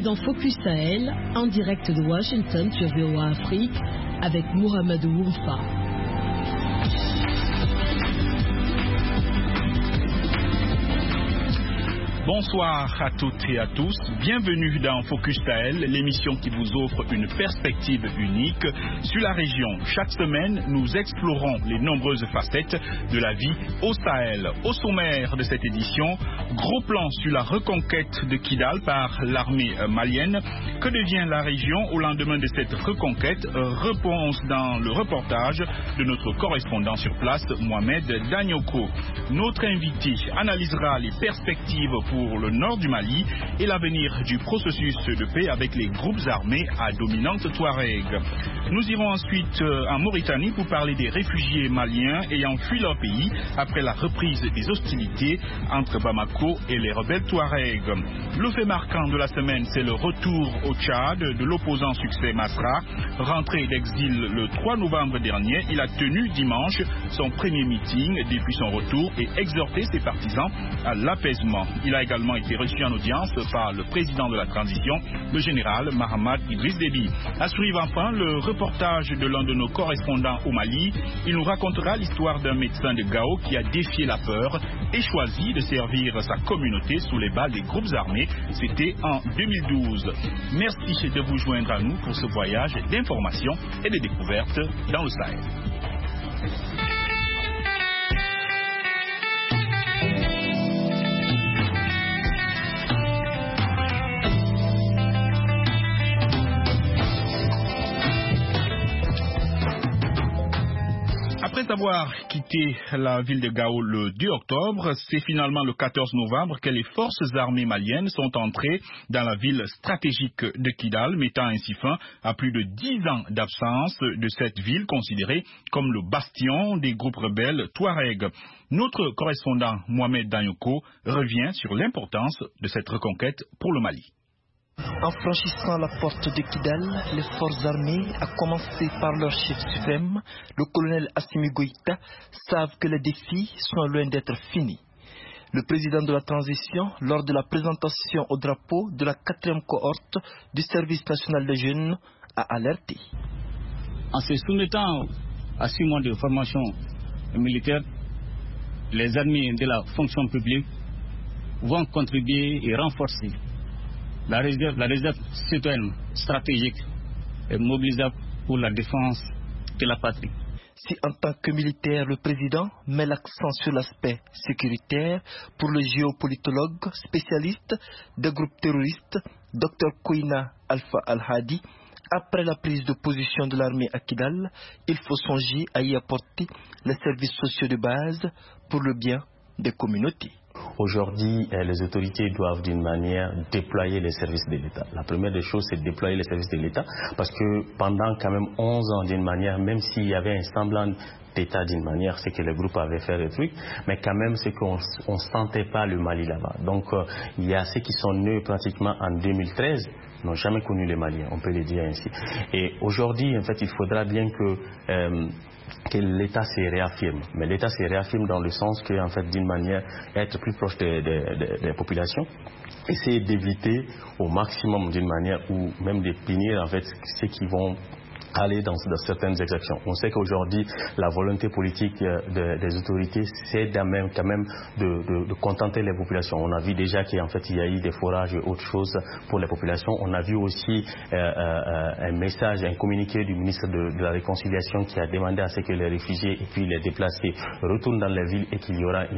dans Focus Sahel, en direct de Washington sur VOA Afrique, avec Mohamedou Oumfa. Bonsoir à toutes et à tous, bienvenue dans Focus Sahel, l'émission qui vous offre une perspective unique sur la région. Chaque semaine, nous explorons les nombreuses facettes de la vie au Sahel. Au sommaire de cette édition, gros plan sur la reconquête de Kidal par l'armée malienne. Que devient la région au lendemain de cette reconquête? Réponse dans le reportage de notre correspondant sur place, Mohamed Danyoko. Notre invité analysera les perspectives pour le nord du Mali et l'avenir du processus de paix avec les groupes armés à dominante Touareg. Nous irons ensuite en Mauritanie pour parler des réfugiés maliens ayant fui leur pays après la reprise des hostilités entre Bamako et les rebelles Touareg. Le fait marquant de la semaine, c'est le retour au Tchad de l'opposant Succès Masra. Rentré d'exil le 3 novembre dernier, il a tenu dimanche son premier meeting depuis son retour et exhorté ses partisans à l'apaisement. Il a également été reçu en audience par le président de la transition, le général Mahamad Idriss Déby. À suivre enfin le reportage de l'un de nos correspondants au Mali. Il nous racontera l'histoire d'un médecin de Gao qui a défié la peur et choisi de servir sa communauté sous les balles des groupes armés. C'était en 2012. Merci de vous joindre à nous pour ce voyage d'information et de découverte dans le Sahel. Après avoir quitté la ville de Gao le 2 octobre, c'est finalement le 14 novembre que les forces armées maliennes sont entrées dans la ville stratégique de Kidal, mettant ainsi fin à plus de 10 ans d'absence de cette ville considérée comme le bastion des groupes rebelles Touareg. Notre correspondant Mohamed Danyoko revient sur l'importance de cette reconquête pour le Mali. En franchissant la porte de Kidal, les forces armées, à commencer par leur chef suprême, le colonel Assimi Goïta, savent que les défis sont loin d'être finis. Le président de la transition, lors de la présentation au drapeau de la 4e cohorte du service national des jeunes, a alerté. En se soumettant à 6 mois de formation militaire, les armées de la fonction publique vont contribuer et renforcer la réserve citoyenne stratégique est mobilisable pour la défense de la patrie. Si en tant que militaire, le président met l'accent sur l'aspect sécuritaire, pour le géopolitologue spécialiste des groupes terroristes, Dr Koina Alpha Al-Hadi, après la prise de position de l'armée à Kidal, il faut songer à y apporter les services sociaux de base pour le bien des communautés. Aujourd'hui, les autorités doivent d'une manière déployer les services de l'État. La première des choses, c'est de déployer les services de l'État parce que pendant quand même 11 ans d'une manière, même s'il y avait un semblant d'État d'une manière, c'est que le groupe avait fait des trucs, mais quand même c'est qu'on ne sentait pas le Mali là-bas. Donc il y a ceux qui sont nés pratiquement en 2013, n'ont jamais connu le Mali, on peut le dire ainsi. Et aujourd'hui, en fait, il faudra bien que l'État se réaffirme. Mais l'État se réaffirme dans le sens que, en fait, d'une manière, être plus proche des populations, essayer d'éviter au maximum d'une manière ou même de punir, en fait, ceux qui vont aller dans certaines exactions. On sait qu'aujourd'hui, la volonté politique des autorités, c'est quand même de contenter les populations. On a vu déjà qu'en fait, il y a eu des forages et autres choses pour les populations. On a vu aussi un message, un communiqué du ministre de la Réconciliation qui a demandé à ce que les réfugiés et puis les déplacés retournent dans les villes et qu'il y aura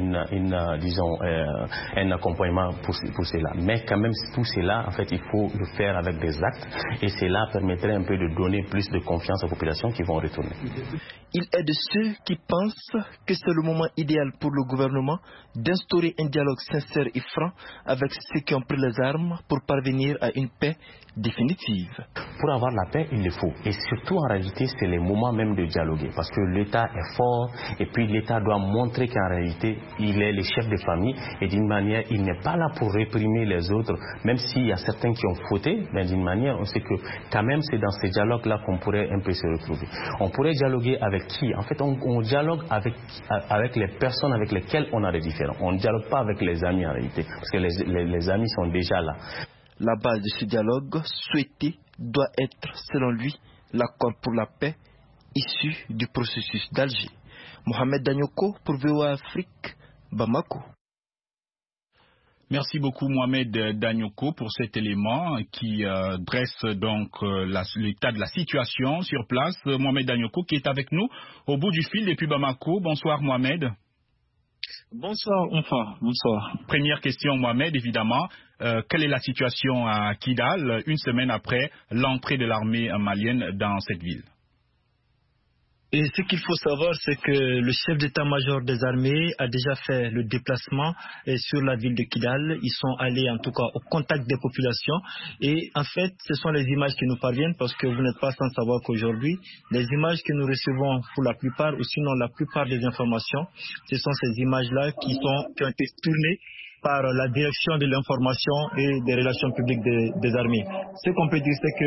un accompagnement pour cela. Mais quand même, tout cela, en fait, il faut le faire avec des actes et cela permettrait un peu de donner plus de confiance aux populations qui vont retourner. Il est de ceux qui pensent que c'est le moment idéal pour le gouvernement d'instaurer un dialogue sincère et franc avec ceux qui ont pris les armes pour parvenir à une paix définitive. Pour avoir la paix, il le faut. Et surtout, en réalité, c'est le moment même de dialoguer. Parce que l'État est fort et puis l'État doit montrer qu'en réalité, il est le chef de famille et d'une manière, il n'est pas là pour réprimer les autres, même s'il y a certains qui ont fauté, mais d'une manière, on sait que quand même, c'est dans ces dialogues-là qu'on pourrait un peu se retrouver. On pourrait dialoguer avec qui? En fait, on dialogue avec les personnes avec lesquelles on a des différends. On ne dialogue pas avec les amis en réalité, parce que les amis sont déjà là. La base de ce dialogue souhaité doit être, selon lui, l'accord pour la paix issu du processus d'Alger. Mohamed Danyoko pour VOA Afrique, Bamako. Merci beaucoup Mohamed Danyoko pour cet élément qui dresse donc l'état de la situation sur place. Mohamed Danyoko qui est avec nous au bout du fil depuis Bamako. Bonsoir Mohamed. Bonsoir Onfa, bonsoir. Première question Mohamed, évidemment. Quelle est la situation à Kidal une semaine après l'entrée de l'armée malienne dans cette ville? Et ce qu'il faut savoir, c'est que le chef d'état-major des armées a déjà fait le déplacement sur la ville de Kidal. Ils sont allés en tout cas au contact des populations. Et en fait, ce sont les images qui nous parviennent parce que vous n'êtes pas sans savoir qu'aujourd'hui, les images que nous recevons pour la plupart, ou sinon la plupart des informations, ce sont ces images-là qui ont été tournées par la direction de l'information et des relations publiques des armées. Ce qu'on peut dire, c'est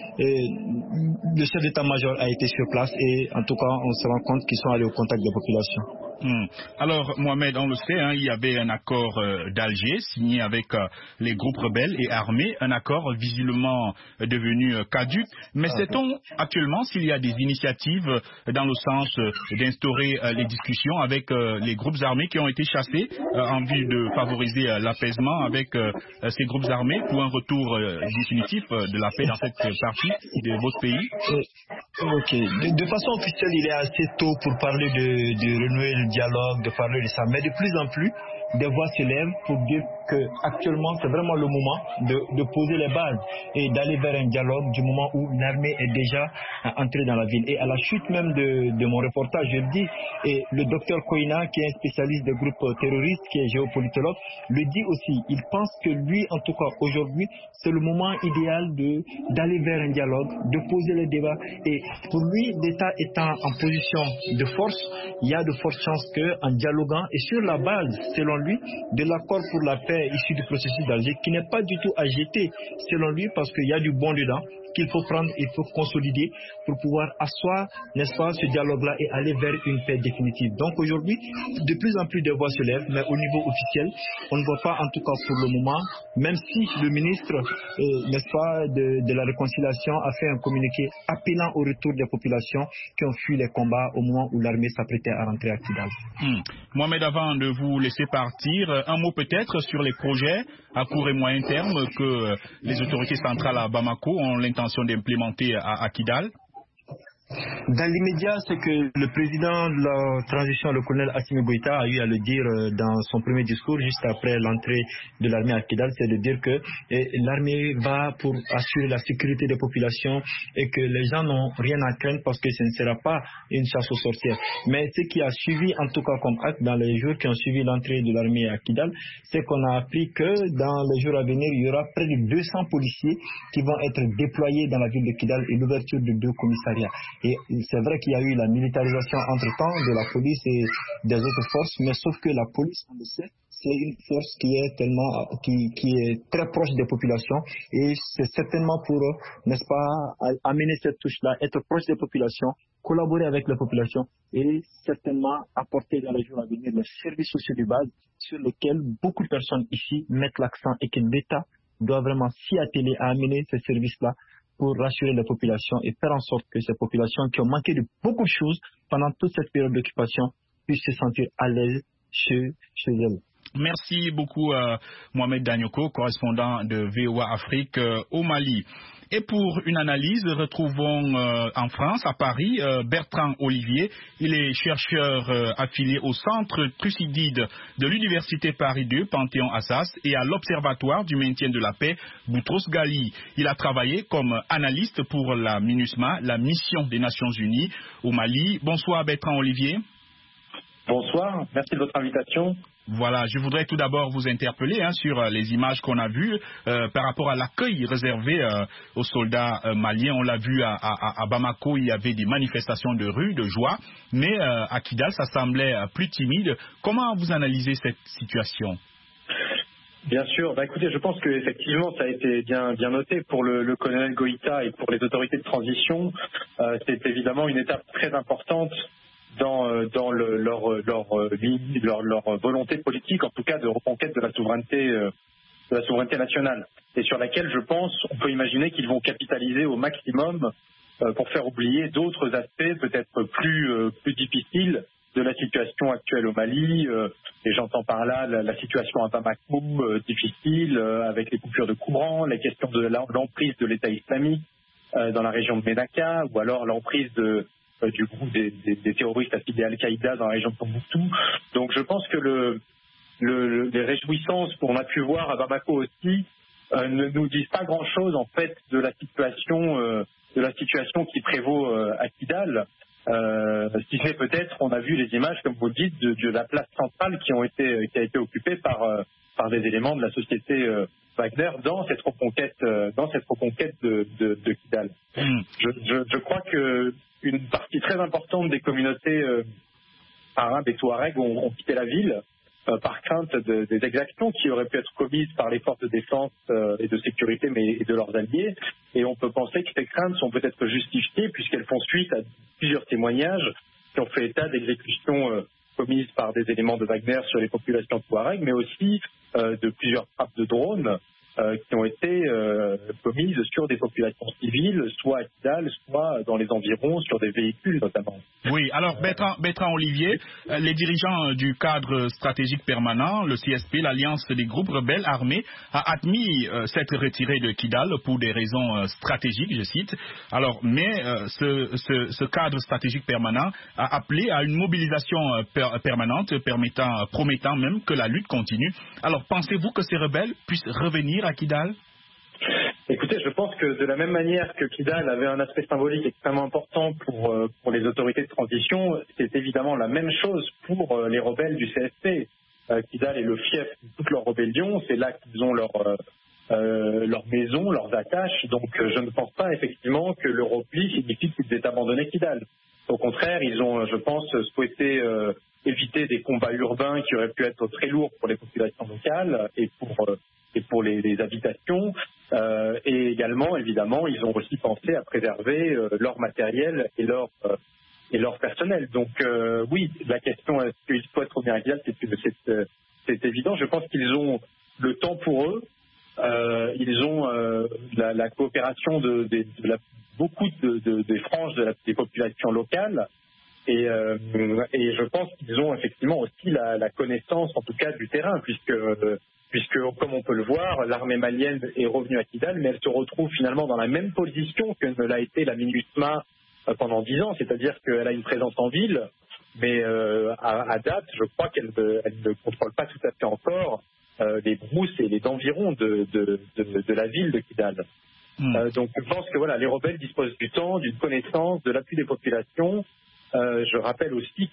que le chef d'état-major a été sur place et en tout cas, on se rend compte qu'ils sont allés au contact des populations. Alors, Mohamed, on le sait, il y avait un accord d'Alger signé avec les groupes rebelles et armés, un accord visiblement devenu caduc. Mais sait-on actuellement s'il y a des initiatives dans le sens d'instaurer les discussions avec les groupes armés qui ont été chassés en vue de favoriser l'apaisement avec ces groupes armés pour un retour définitif de la paix dans cette partie de votre pays? Ok. De façon officielle, il est assez tôt pour parler de renouer le dialogue, de parler de ça. Mais de plus en plus, des voix se lèvent pour dire qu'actuellement, c'est vraiment le moment de poser les bases et d'aller vers un dialogue du moment où l'armée est déjà entrée dans la ville. Et à la chute même de mon reportage, je le dis, et le docteur Koina, qui est un spécialiste des groupes terroristes, qui est géopolitologue, le dit aussi. Il pense que lui, en tout cas aujourd'hui, c'est le moment idéal d'aller vers un dialogue, de poser les débats. Et pour lui, l'État étant en position de force, il y a de fortes chances qu'en dialoguant et sur la base, selon lui, de l'accord pour la paix issu du processus d'Alger, qui n'est pas du tout à jeter, selon lui, parce qu'il y a du bon dedans, qu'il faut prendre, il faut consolider pour pouvoir asseoir, n'est-ce pas, ce dialogue-là et aller vers une paix définitive. Donc aujourd'hui, de plus en plus de voix se lèvent, mais au niveau officiel, on ne voit pas, en tout cas pour le moment, même si le ministre, n'est-ce pas, de la réconciliation a fait un communiqué appelant au retour des populations qui ont fui les combats au moment où l'armée s'apprêtait à rentrer à Kidal. Mohamed, avant de vous laisser partir, un mot peut-être sur les projets à court et moyen terme que les autorités centrales à Bamako ont l'intention d'implémenter à Kidal. Dans l'immédiat, c'est que le président de la transition, le colonel Assimi Goïta, a eu à le dire dans son premier discours, juste après l'entrée de l'armée à Kidal, c'est de dire que l'armée va pour assurer la sécurité des populations et que les gens n'ont rien à craindre parce que ce ne sera pas une chasse aux sorcières. Mais ce qui a suivi, en tout cas comme acte, dans les jours qui ont suivi l'entrée de l'armée à Kidal, c'est qu'on a appris que dans les jours à venir, il y aura près de 200 policiers qui vont être déployés dans la ville de Kidal et l'ouverture de 2 commissariats. Et c'est vrai qu'il y a eu la militarisation entre-temps de la police et des autres forces, mais sauf que la police, on le sait, c'est une force qui est très proche des populations et c'est certainement pour, n'est-ce pas, amener cette touche-là, être proche des populations, collaborer avec les populations et certainement apporter dans les jours à venir les services sociaux de base sur lesquels beaucoup de personnes ici mettent l'accent et que l'État doit vraiment s'y atteler à amener ces services-là pour rassurer les populations et faire en sorte que ces populations qui ont manqué de beaucoup de choses pendant toute cette période d'occupation puissent se sentir à l'aise chez elles. Merci beaucoup Mohamed Danyoko, correspondant de VOA Afrique au Mali. Et pour une analyse, retrouvons en France, à Paris, Bertrand Olivier. Il est chercheur affilié au Centre Thucydide de l'Université Paris 2, Panthéon-Assas, et à l'Observatoire du maintien de la paix, Boutros-Ghali. Il a travaillé comme analyste pour la MINUSMA, la mission des Nations Unies au Mali. Bonsoir Bertrand Olivier. Bonsoir, merci de votre invitation. Voilà, je voudrais tout d'abord vous interpeller sur les images qu'on a vues par rapport à l'accueil réservé aux soldats maliens. On l'a vu à Bamako, il y avait des manifestations de rue, de joie, mais à Kidal, ça semblait plus timide. Comment vous analysez cette situation ? Bien sûr, écoutez, je pense qu'effectivement, ça a été bien noté pour le colonel Goïta et pour les autorités de transition. C'est évidemment une étape très importante dans leur volonté politique, en tout cas de reconquête de la souveraineté de la souveraineté nationale, et sur laquelle, je pense, on peut imaginer qu'ils vont capitaliser au maximum pour faire oublier d'autres aspects peut-être plus difficiles de la situation actuelle au Mali, et j'entends par là la situation à Bamako difficile, avec les coupures de courant, la question de l'emprise de l'État islamique dans la région de Ménaka, ou alors l'emprise du groupe des terroristes affiliés à Al-Qaïda dans la région de Tombouctou. Donc je pense que les réjouissances qu'on a pu voir à Bamako aussi ne nous disent pas grand-chose en fait de la situation qui prévaut à Kidal. Si ce n'est peut-être, on a vu les images, comme vous le dites, de la place centrale qui a été occupée par des éléments de la société Wagner dans cette reconquête de Kidal. Je crois que une partie très importante des communautés arabes et touaregs ont quitté la ville par crainte des exactions qui auraient pu être commises par les forces de défense et de sécurité, et de leurs alliés. Et on peut penser que ces craintes sont peut-être justifiées puisqu'elles font suite à plusieurs témoignages qui ont fait état d'exécutions commises par des éléments de Wagner sur les populations touaregs, mais aussi de plusieurs frappes de drones qui ont été commises sur des populations civiles, soit à Kidal, soit dans les environs, sur des véhicules notamment. Oui, alors Bertrand Olivier, les dirigeants du cadre stratégique permanent, le CSP, l'Alliance des groupes rebelles armés, a admis s'être retiré de Kidal pour des raisons stratégiques, je cite. Alors, mais ce cadre stratégique permanent a appelé à une mobilisation permanente, promettant même que la lutte continue. Alors, pensez-vous que ces rebelles puissent revenir à Kidal? Écoutez, je pense que de la même manière que Kidal avait un aspect symbolique extrêmement important pour les autorités de transition, c'est évidemment la même chose pour les rebelles du CSP. Kidal est le fief de toute leur rébellion, c'est là qu'ils ont leur maison, leurs attaches, donc je ne pense pas effectivement que le repli signifie qu'ils aient abandonné Kidal. Au contraire, ils ont, je pense, souhaité éviter des combats urbains qui auraient pu être très lourds pour les populations locales et pour les habitations. Et également, évidemment, ils ont aussi pensé à préserver leur matériel et leur personnel. Donc oui, la question est-ce qu'ils souhaitent revenir à Kidal, c'est évident. Je pense qu'ils ont le temps pour eux. Ils ont la coopération beaucoup des franges des populations locales. Et je pense qu'ils ont effectivement aussi la connaissance, en tout cas, du terrain, puisque comme on peut le voir, l'armée malienne est revenue à Kidal, mais elle se retrouve finalement dans la même position que ne l'a été la MINUSMA pendant 10 ans, c'est-à-dire qu'elle a une présence en ville, mais à date, je crois qu'elle ne contrôle pas tout à fait encore les brousses et les environs de la ville de Kidal. Donc je pense que voilà, les rebelles disposent du temps, d'une connaissance, de l'appui des populations. Je rappelle aussi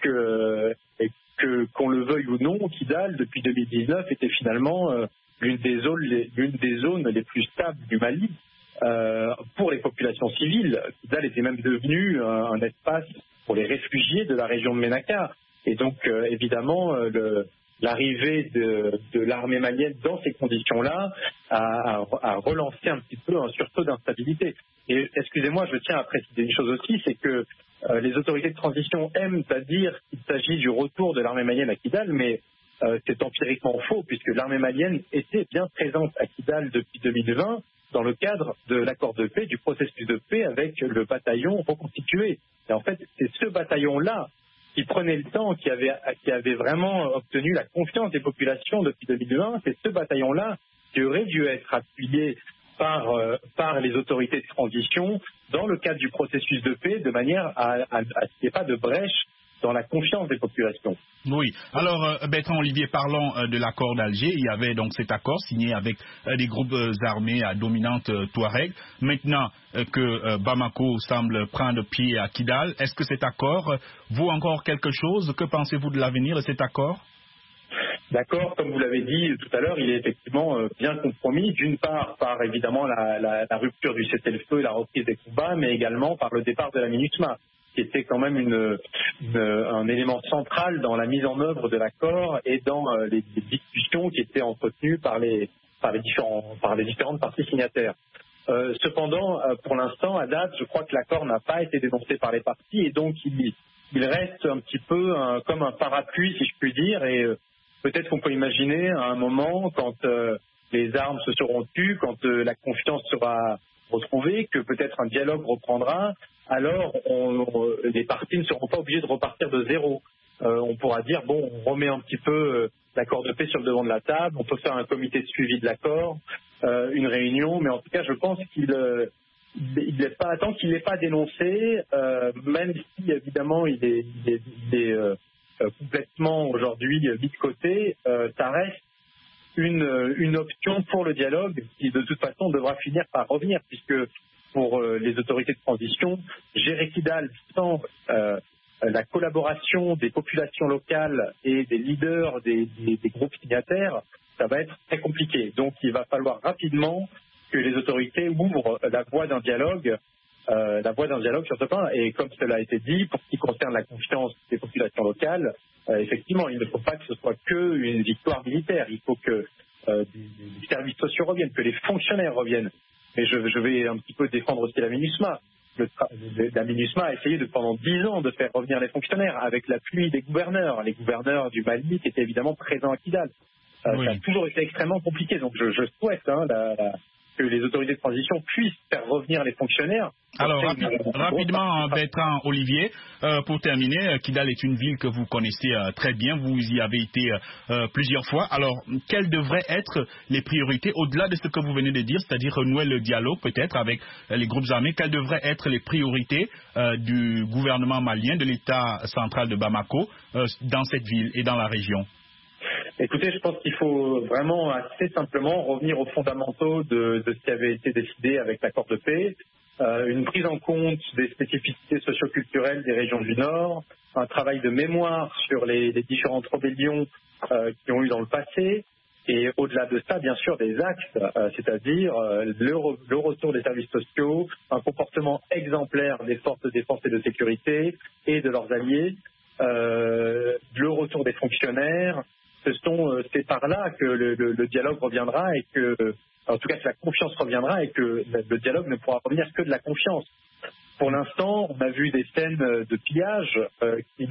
qu'on le veuille ou non, Kidal, depuis 2019, était finalement l'une des zones les plus stables du Mali pour les populations civiles. Kidal était même devenu un espace pour les réfugiés de la région de Ménaka. Et donc, évidemment, l'arrivée de l'armée malienne dans ces conditions-là a relancé un petit peu un sursaut d'instabilité. Et excusez-moi, je tiens à préciser une chose aussi, c'est que les autorités de transition aiment à dire qu'il s'agit du retour de l'armée malienne à Kidal, mais c'est empiriquement faux, puisque l'armée malienne était bien présente à Kidal depuis 2020 dans le cadre de l'accord de paix, du processus de paix avec le bataillon reconstitué. Et en fait, c'est ce bataillon-là qui prenait le temps, qui avait vraiment obtenu la confiance des populations depuis 2020, c'est ce bataillon-là qui aurait dû être appuyé par les autorités de transition dans le cadre du processus de paix, de manière à ce qu'il n'y ait pas de brèche dans la confiance des populations. Oui. Alors, Bertrand Olivier, parlons de l'accord d'Alger. Il y avait donc cet accord signé avec des groupes armés à dominante touareg. Maintenant que Bamako semble prendre pied à Kidal, est-ce que cet accord vaut encore quelque chose? Que pensez-vous de l'avenir de cet accord? D'accord, comme vous l'avez dit tout à l'heure, il est effectivement bien compromis, d'une part par évidemment la rupture du cessez-le-feu et la reprise des combats, mais également par le départ de la MINUSMA, qui était quand même un élément central dans la mise en œuvre de l'accord et dans les discussions qui étaient entretenues par les différentes parties signataires. Cependant, pour l'instant, à date, je crois que l'accord n'a pas été dénoncé par les parties et donc il reste un petit peu comme un parapluie, si je puis dire, et peut-être qu'on peut imaginer à un moment, quand les armes se seront tues, quand la confiance sera retrouvée, que peut-être un dialogue reprendra, alors les parties ne seront pas obligées de repartir de zéro. On pourra dire, bon, on remet un petit peu l'accord de paix sur le devant de la table, on peut faire un comité de suivi de l'accord, une réunion, mais en tout cas, je pense qu'il n'est pas, tant qu'il n'est pas dénoncé, même si évidemment il est complètement aujourd'hui mis de côté, ça reste une option pour le dialogue qui de toute façon devra finir par revenir, puisque pour les autorités de transition, gérer Kidal sans la collaboration des populations locales et des leaders des groupes signataires, ça va être très compliqué. Donc il va falloir rapidement que les autorités ouvrent la voie d'un dialogue sur ce point. Et comme cela a été dit, pour ce qui concerne la confiance des populations locales, effectivement, il ne faut pas que ce soit qu'une victoire militaire. Il faut que les services sociaux reviennent, que les fonctionnaires reviennent. Mais je vais un petit peu défendre aussi la MINUSMA. La MINUSMA a essayé pendant 10 ans de faire revenir les fonctionnaires avec l'appui des gouverneurs. Les gouverneurs du Mali qui étaient évidemment présents à Kidal. Oui. Ça a toujours été extrêmement compliqué. Donc je souhaite que les autorités de transition puissent faire revenir les fonctionnaires. Alors, rapidement, Bertrand Olivier, pour terminer, Kidal est une ville que vous connaissez très bien, vous y avez été plusieurs fois. Alors, quelles devraient être les priorités, au-delà de ce que vous venez de dire, c'est-à-dire renouer le dialogue peut-être avec les groupes armés, quelles devraient être les priorités du gouvernement malien, de l'État central de Bamako, dans cette ville et dans la région? Écoutez, je pense qu'il faut vraiment assez simplement revenir aux fondamentaux de ce qui avait été décidé avec l'accord de paix, une prise en compte des spécificités socio-culturelles des régions du Nord, un travail de mémoire sur les différentes rébellions qui ont eu dans le passé, et au-delà de ça, bien sûr, des axes, c'est-à-dire le retour des services sociaux, un comportement exemplaire des forces de défense et de sécurité et de leurs alliés, le retour des fonctionnaires. C'est par là que le dialogue reviendra et que, en tout cas, que la confiance reviendra et que le dialogue ne pourra revenir que de la confiance. Pour l'instant, on a vu des scènes de pillage qui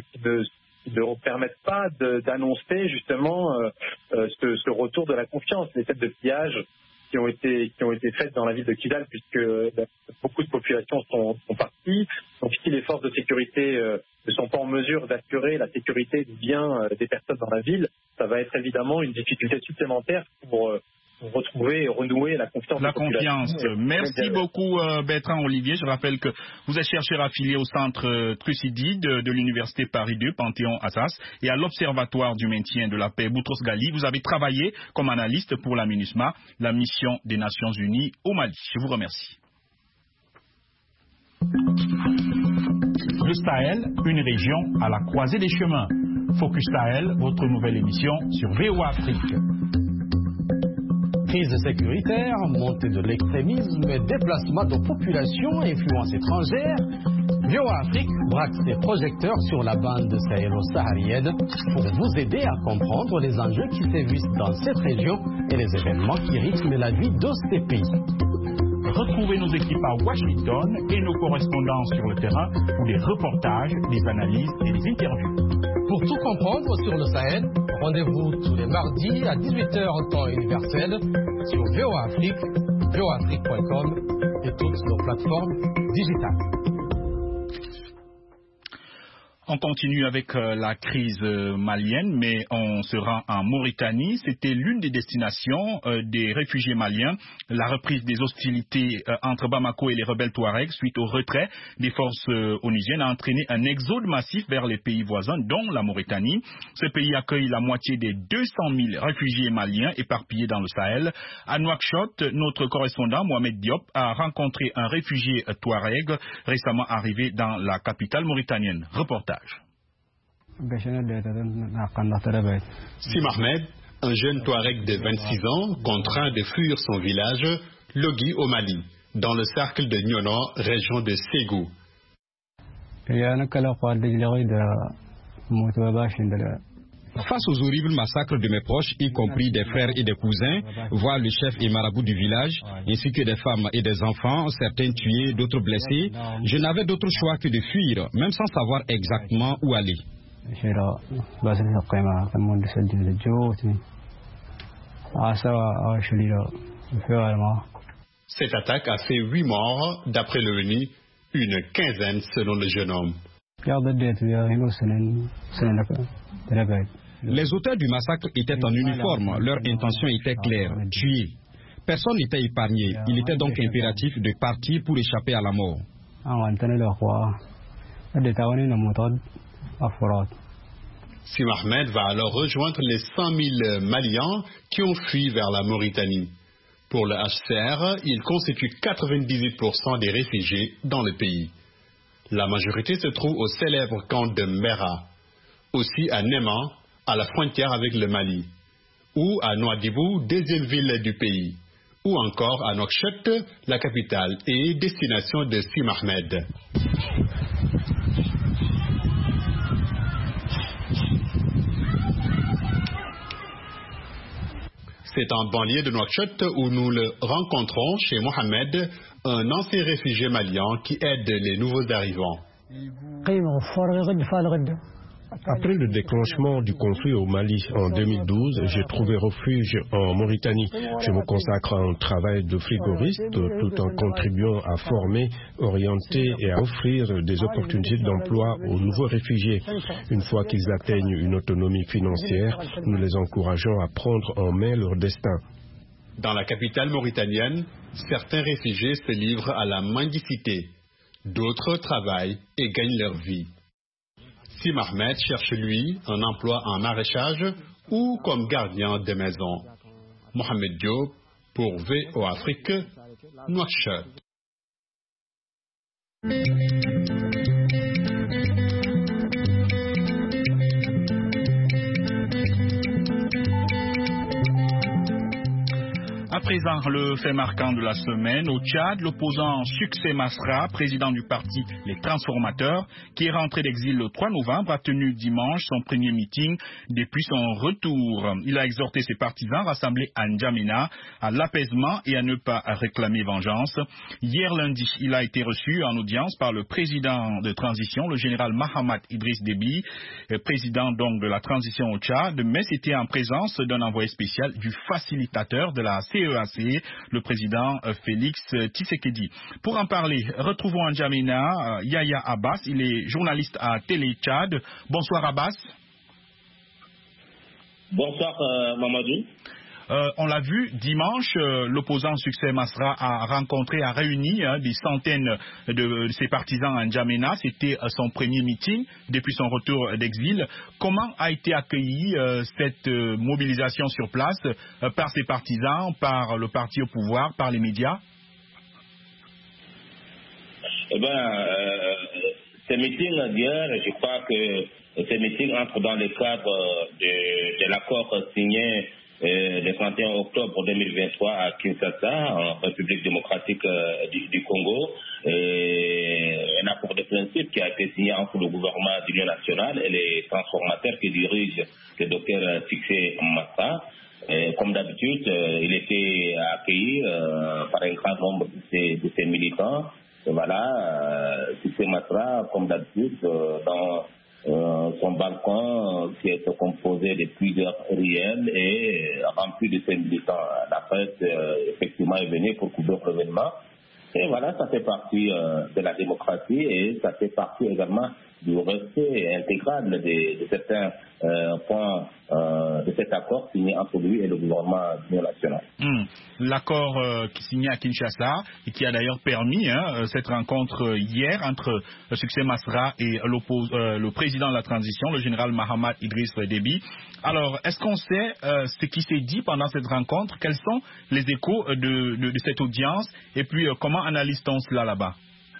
ne permettent pas d'annoncer justement ce retour de la confiance. Les scènes de pillage qui ont été faites dans la ville de Kidal, puisque beaucoup de populations sont parties. Donc si les forces de sécurité ne sont pas en mesure d'assurer la sécurité du bien des personnes dans la ville, ça va être évidemment une difficulté supplémentaire pour retrouver et renouer la confiance. La confiance. Merci beaucoup Bertrand Olivier. Je rappelle que vous êtes chercheur affilié au centre Thucydide de l'université Paris 2, Panthéon-Assas, et à l'Observatoire du maintien de la paix Boutros-Ghali. Vous avez travaillé comme analyste pour la MINUSMA, la mission des Nations Unies au Mali. Je vous remercie. Le Sahel, une région à la croisée des chemins. Focus Sahel, votre nouvelle émission sur VOA Afrique. Crise sécuritaire, montée de l'extrémisme, déplacement de populations, influence étrangère. VOA Afrique braque ses projecteurs sur la bande sahélo-saharienne pour vous aider à comprendre les enjeux qui sévissent dans cette région et les événements qui rythment la vie de ces pays. Retrouvez nos équipes à Washington et nos correspondants sur le terrain pour des reportages, des analyses et des interviews. Pour tout comprendre sur le Sahel, rendez-vous tous les mardis à 18h en temps universel sur VOA Afrique, voaafrique.com et toutes nos plateformes digitales. On continue avec la crise malienne, mais on se rend en Mauritanie. C'était l'une des destinations des réfugiés maliens. La reprise des hostilités entre Bamako et les rebelles Touaregs suite au retrait des forces onusiennes a entraîné un exode massif vers les pays voisins, dont la Mauritanie. Ce pays accueille la moitié des 200 000 réfugiés maliens éparpillés dans le Sahel. À Nouakchott, notre correspondant Mohamed Diop a rencontré un réfugié Touareg récemment arrivé dans la capitale mauritanienne. Reportage. Si Mohamed, un jeune Touareg de 26 ans, contraint de fuir son village, Logui au Mali, dans le cercle de Nyono, région de Ségou. Face aux horribles massacres de mes proches, y compris des frères et des cousins, voire le chef et marabout du village, ainsi que des femmes et des enfants, certains tués, d'autres blessés, je n'avais d'autre choix que de fuir, même sans savoir exactement où aller. Cette attaque a fait 8 morts, d'après l'ONU, une quinzaine selon le jeune homme. Les auteurs du massacre étaient en uniforme, leur intention était claire, tuer. Personne n'était épargné, il était donc impératif de partir pour échapper à la mort. Sim Ahmed va alors rejoindre les 100 000 Maliens qui ont fui vers la Mauritanie. Pour le HCR, il constitue 98% des réfugiés dans le pays. La majorité se trouve au célèbre camp de Mera, aussi à Néma, à la frontière avec le Mali, ou à Nouadhibou, deuxième ville du pays, ou encore à Nouakchott, la capitale et destination de Sim Ahmed. C'est en banlieue de Nouakchott où nous le rencontrons chez Mohamed, un ancien réfugié malien qui aide les nouveaux arrivants. Après le déclenchement du conflit au Mali en 2012, j'ai trouvé refuge en Mauritanie. Je me consacre à un travail de frigoriste tout en contribuant à former, orienter et à offrir des opportunités d'emploi aux nouveaux réfugiés. Une fois qu'ils atteignent une autonomie financière, nous les encourageons à prendre en main leur destin. Dans la capitale mauritanienne, certains réfugiés se livrent à la mendicité. D'autres travaillent et gagnent leur vie. Sim Ahmed cherche, lui, un emploi en maraîchage ou comme gardien de maison. Mohamed Diop pour VOA Afrique, Nouakchott. À présent, le fait marquant de la semaine, au Tchad, l'opposant Succès Masra, président du parti Les Transformateurs, qui est rentré d'exil le 3 novembre, a tenu dimanche son premier meeting depuis son retour. Il a exhorté ses partisans rassemblés à N'Djamena à l'apaisement et à ne pas réclamer vengeance. Hier lundi, il a été reçu en audience par le président de transition, le général Mahamat Idriss Déby, président donc de la transition au Tchad, mais c'était en présence d'un envoyé spécial du facilitateur de la CEAC, le président Félix Tshisekedi. Pour en parler, retrouvons en N'Djamena Yaya Abbas, il est journaliste à Télé Tchad. Bonsoir Abbas. Bonsoir Mamadou. On l'a vu, dimanche, l'opposant Succès Masra a réuni des centaines de ses partisans à N'Djamena. C'était son premier meeting depuis son retour d'exil. Comment a été accueillie cette mobilisation sur place par ses partisans, par le parti au pouvoir, par les médias? Eh bien, ce meeting d'hier, je crois que ce meeting entre dans le cadre de l'accord signé le 31 octobre 2023 à Kinshasa, en République démocratique du Congo, un accord de principe qui a été signé entre le gouvernement d'Union nationale et les transformateurs qui dirigent le docteur Succès Masra. Comme d'habitude, il était accueilli par un grand nombre de ses militants. Et voilà, Succès Masra, comme d'habitude, dans son balcon qui est composé de plusieurs riels et rempli de ses militants. La presse, effectivement, est venue pour couvrir l'événement. Et voilà, ça fait partie de la démocratie et ça fait partie également du respect intégral de certains points de cet accord signé entre lui et le gouvernement national. L'accord signé à Kinshasa et qui a d'ailleurs permis cette rencontre hier entre Succès Masra et le président de la transition, le général Mahamat Idriss Déby. Alors, est-ce qu'on sait ce qui s'est dit pendant cette rencontre? Quels sont les échos de cette audience? Et puis, comment analyse-t-on cela là-bas?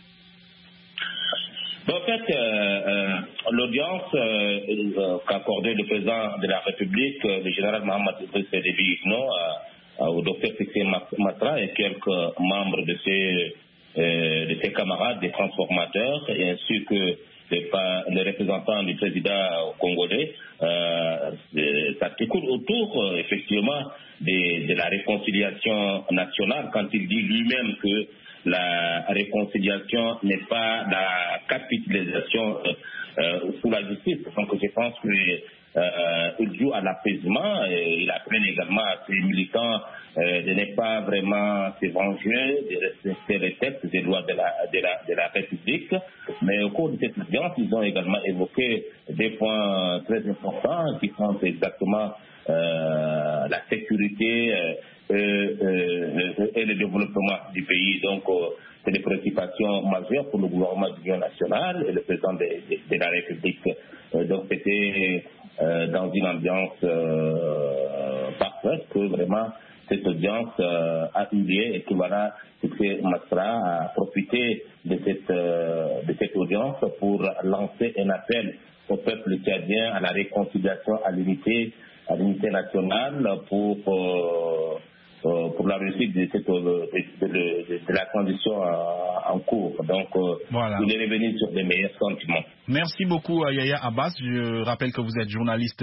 En fait, l'audience qu'a accordée le président de la République, le général Mahamat Idriss Déby, au docteur Succès Masra et quelques membres de ses camarades, des transformateurs, et ainsi que les représentants du président congolais, ça découle autour, effectivement, de la réconciliation nationale, quand il dit lui-même que la réconciliation n'est pas la capitalisation sous la justice. Donc je pense qu'il joue à l'apaisement. Il appelle également à ses militants de ne pas vraiment se venger, de respecter les textes et les lois de la République. Mais au cours de cette audience, ils ont également évoqué des points très importants qui sont exactement la sécurité et le développement du pays. Donc, c'est des préoccupations majeures pour le gouvernement d'union nationale et le président de la République. Donc, c'était dans une ambiance parfaite que vraiment cette audience a eu lieu et que voilà, M. Masra a profité de cette audience pour lancer un appel au peuple tchadien à la réconciliation, à l'unité nationale pour la réussite de la transition en cours. Donc, voilà. Il est revenu sur des meilleurs sentiments. Merci beaucoup à Yaya Abbas. Je rappelle que vous êtes journaliste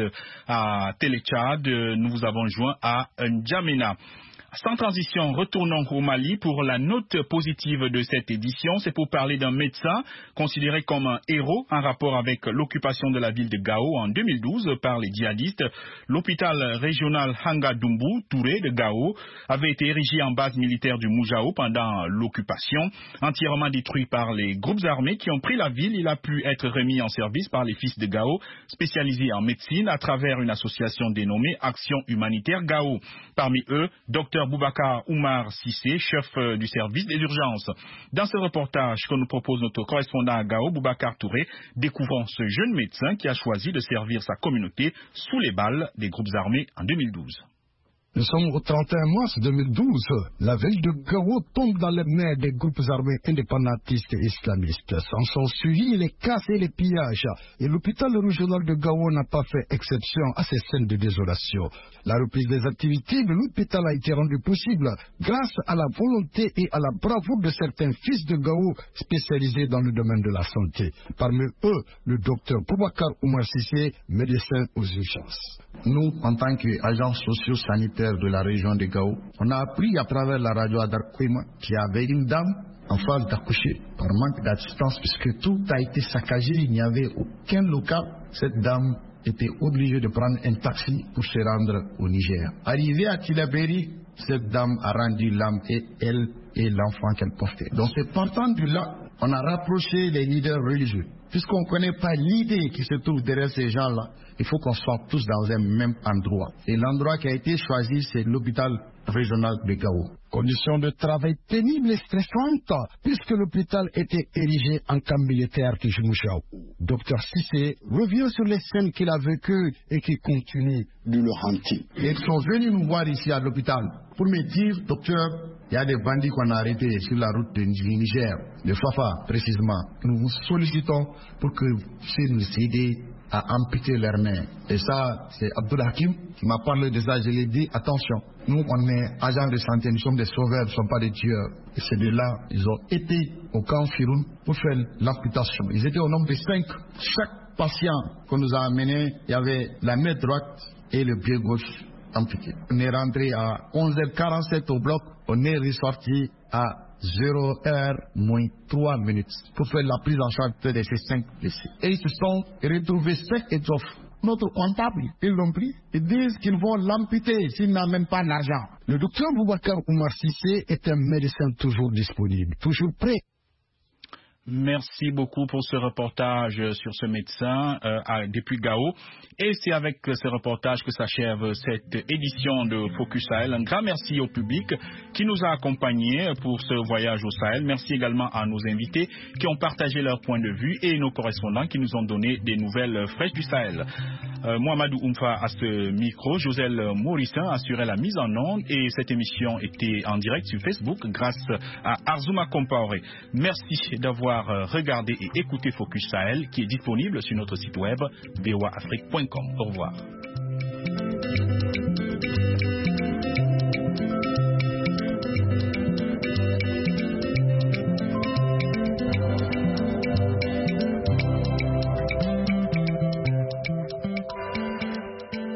à Télé Tchad. Nous vous avons joint à N'Djamena. Sans transition, retournons au Mali pour la note positive de cette édition. C'est pour parler d'un médecin considéré comme un héros en rapport avec l'occupation de la ville de Gao en 2012 par les djihadistes. L'hôpital régional Hanga-Doumbou Touré de Gao avait été érigé en base militaire du Moujao pendant l'occupation. Entièrement détruit par les groupes armés qui ont pris la ville, il a pu être remis en service par les fils de Gao, spécialisés en médecine à travers une association dénommée Action Humanitaire Gao. Parmi eux, Dr Boubacar Oumar Sissé, chef du service des urgences. Dans ce reportage que nous propose notre correspondant à Gao, Boubacar Touré, découvrons ce jeune médecin qui a choisi de servir sa communauté sous les balles des groupes armés en 2012. Nous sommes au 31 mars 2012. La ville de Gao tombe dans les mains des groupes armés indépendantistes et islamistes. S'en sont suivis les casses et les pillages. Et l'hôpital régional de Gao n'a pas fait exception à ces scènes de désolation. La reprise des activités de l'hôpital a été rendue possible grâce à la volonté et à la bravoure de certains fils de Gao spécialisés dans le domaine de la santé. Parmi eux, le docteur Boubacar Oumar Sissé, médecin aux urgences. Nous, en tant qu'agents socio-sanitaires de la région de Gao, on a appris à travers la radio Adarkoima qu'il y avait une dame en phase d'accoucher par manque d'assistance puisque tout a été saccagé, il n'y avait aucun local. Cette dame était obligée de prendre un taxi pour se rendre au Niger. Arrivée à Tilaberi, cette dame a rendu l'âme et elle et l'enfant qu'elle portait. Donc c'est partant de là, on a rapproché les leaders religieux. Puisqu'on ne connaît pas l'idée qui se trouve derrière ces gens-là, il faut qu'on soit tous dans un même endroit. Et l'endroit qui a été choisi, c'est l'hôpital régional de Gao. Conditions de travail pénibles et stressantes, puisque l'hôpital était érigé en camp militaire de Moujao. Docteur Sissé revient sur les scènes qu'il a vécues et qui continuent de le hanter. Ils sont venus nous voir ici à l'hôpital pour me dire, docteur, il y a des bandits qu'on a arrêtés sur la route du Niger, de Fafa précisément. Nous vous sollicitons pour que vous puissiez nous aider à amputer leurs mains. Et ça, c'est Abdul Hakim qui m'a parlé de ça. Je lui ai dit, attention, nous on est agents de santé, nous sommes des sauveurs, nous ne sommes pas des tueurs. Et c'est de là, ils ont été au camp Firoun pour faire l'amputation. Ils étaient au nombre de 5. Chaque patient qu'on nous a amené, il y avait la main droite et le pied gauche amputé. On est rentré à 11h47 au bloc, on est ressorti à 0h moins 3 minutes pour faire la prise en charge de ces 5 blessés. Et ils se sont retrouvés secs et saufs. Notre comptable, ils l'ont pris, ils disent qu'ils vont l'amputer s'ils n'amènent pas l'argent. Le docteur Boubacar Oumar Sissé est un médecin toujours disponible, toujours prêt. Merci beaucoup pour ce reportage sur ce médecin depuis Gao. Et c'est avec ce reportage que s'achève cette édition de Focus Sahel. Un grand merci au public qui nous a accompagnés pour ce voyage au Sahel. Merci également à nos invités qui ont partagé leur point de vue et nos correspondants qui nous ont donné des nouvelles fraîches du Sahel. Mohamedou Oumfa à ce micro, Joselle Morissin assurait la mise en onde et cette émission était en direct sur Facebook grâce à Arzouma Compaoré. Merci d'avoir regardé et écouté Focus Sahel qui est disponible sur notre site web voaafrique.com. Au revoir.